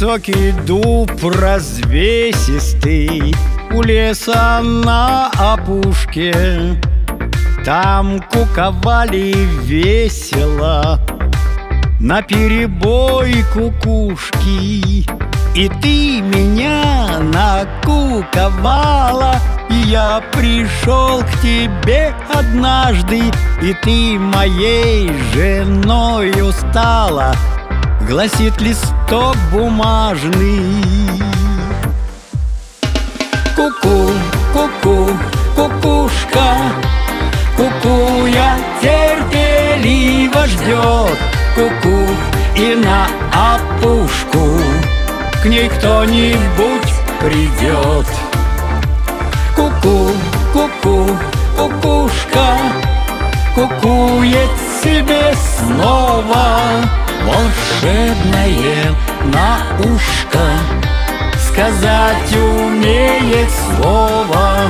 Высокий дуб развесистый у леса на опушке. Там куковали весело наперебой кукушки. И ты меня накуковала, и я пришел к тебе однажды, и ты моей женою стала, гласит листок бумажный. Ку-ку, ку-ку, кукушка, кукуя терпеливо ждет. Ку-ку, и на опушку к ней кто-нибудь придет. Ку-ку, ку-ку, кукушка, кукует себе снова, волшебное на ушко сказать умеет слово.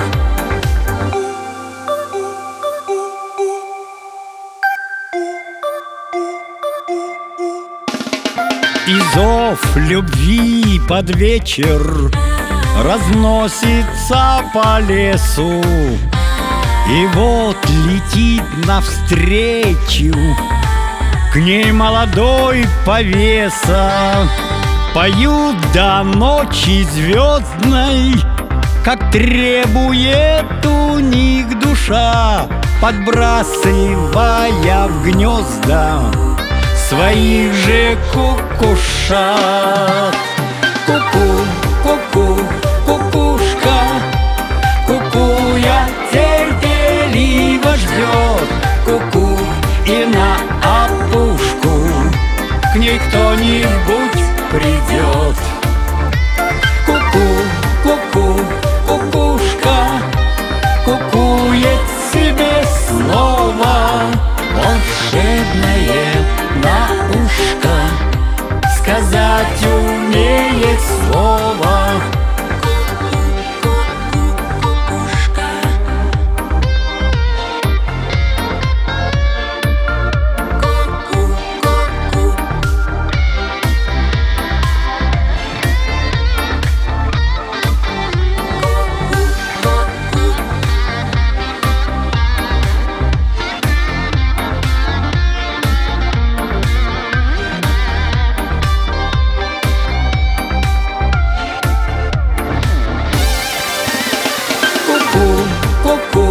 И зов любви под вечер разносится по лесу. И вот летит навстречу к ней молодой повеса. Поют до ночи звездной, как требует у них душа, подбрасывая в гнезда своих же кукушат. Ку-ку, ку-ку, кукушка, кукуя терпеливо ждет. Ку-ку, и на опушку к ней кто-нибудь придет. Ку-ку, ку-ку, кукушка, кукует себе снова, волшебное на ушко сказать умеет слово. Ку-ку,